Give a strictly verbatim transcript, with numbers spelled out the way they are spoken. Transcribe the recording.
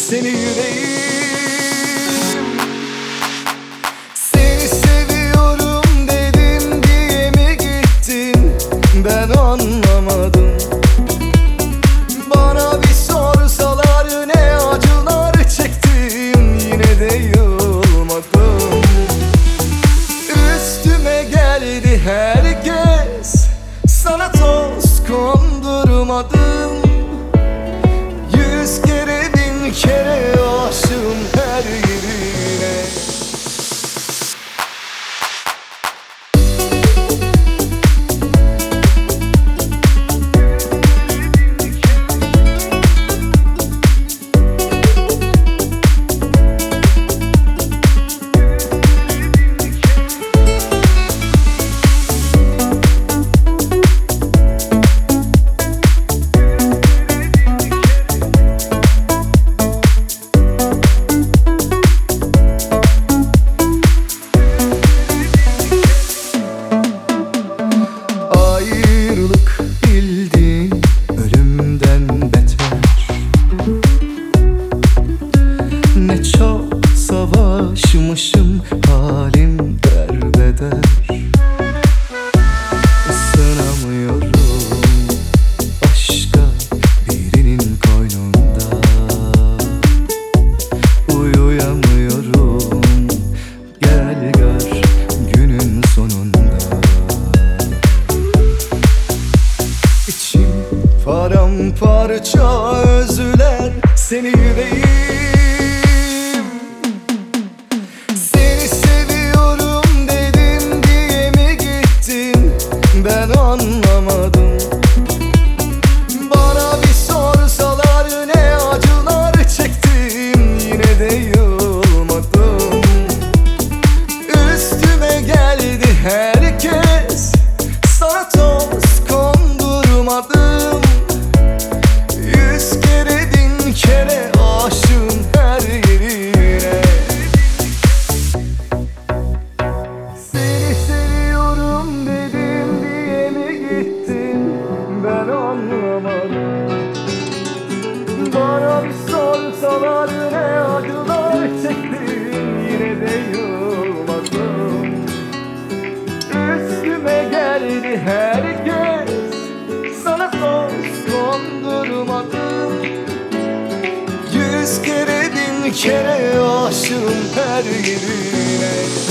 seni yüreğim. Seni seviyorum dedim diye mi gittin, ben anlamadım. Bana bir sorsalar ne acılar çektim, yine de yılmadım. Üstüme geldi herkes, sana toz kondurmadım. Yüz kere bin kere aşığım her yerine. Ayrılık bildiğin ölümden beter. Ne çok savaşmışım, halim derbeder. Isınamıyorum başka birinin koynunda. Uyuyamıyorum, gel gör günün sonunda. İçim paramparça özler seni yüreğim. Seni seviyorum dedim diye mi gittin, ben anlamadım. Bana bir sorsalar ne acılar çektim, yine de yılmadım. Üstüme geldi herkes, sana toz kondurmadım. Yüz kere bin kere aşığım her yerine. Seni seviyorum dedim diye mi gittin, ben anlamadım. Bana bir sorsalar ne acılar çektim, yine de yılmadım. Üstüme geldi herkes, sana toz kondurmadım. Yüz kere bin kere aşığım her yerine.